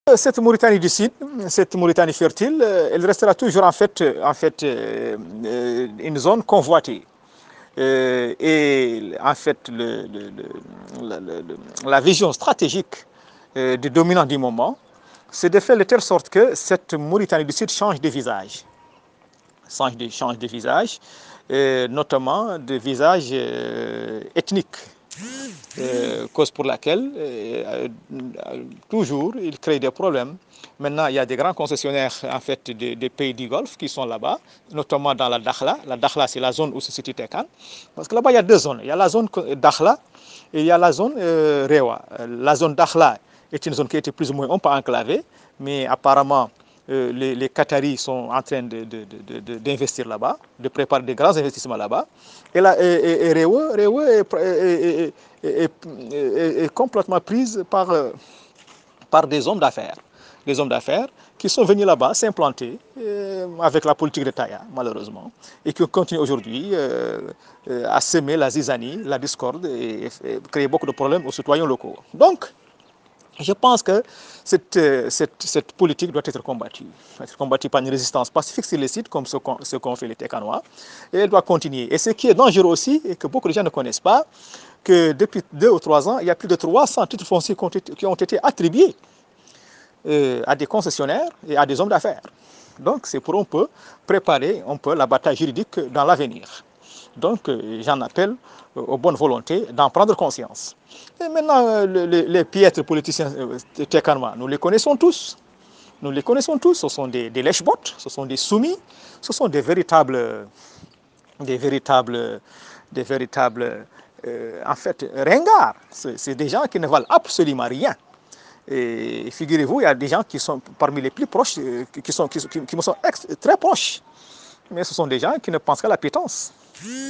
Cette Mauritanie du Sud, cette Mauritanie fertile, elle restera toujours une zone convoitée. Et en fait, la vision stratégique du dominant du moment, c'est de faire de telle sorte que cette Mauritanie du Sud change de visage. Change de visage, notamment de visage ethnique. Cause pour laquelle toujours il crée des problèmes. Maintenant, il y a des grands concessionnaires en fait des pays du Golfe qui sont là-bas, notamment dans la Dakhla. La Dakhla, c'est la zone où se situe Tekan. Parce que là-bas, il y a deux zones. Il y a la zone Dakhla et il y a la zone Rewa. La zone Dakhla est une zone qui a été plus ou moins un peu enclavée, mais apparemment, les Qataris sont en train d'investir là-bas, de préparer des grands investissements là-bas. Et, Rewa est complètement prise par des hommes d'affaires. Des hommes d'affaires qui sont venus là-bas s'implanter avec la politique de Taya, malheureusement, et qui continuent aujourd'hui à semer la zizanie, la discorde et créer beaucoup de problèmes aux citoyens locaux. Donc, je pense que cette politique doit être combattue par une résistance pacifique sur les sites, comme ce qu'ont fait les Técanois, et elle doit continuer. Et ce qui est dangereux aussi, et que beaucoup de gens ne connaissent pas, que depuis 2 ou 3 ans, il y a plus de 300 titres fonciers qui ont été attribués à des concessionnaires et à des hommes d'affaires. Donc c'est pour un peu préparer la bataille juridique dans l'avenir. Donc j'en appelle aux bonnes volontés d'en prendre conscience. Et maintenant, les piètres politiciens técanois, nous les connaissons tous. Nous les connaissons tous, ce sont des lèche-bottes, ce sont des soumis, ce sont des véritables en fait, ringards. C'est des gens qui ne valent absolument rien. Et figurez-vous, il y a des gens qui sont parmi les plus proches, qui me sont très proches. Mais ce sont des gens qui ne pensent qu'à la pitance.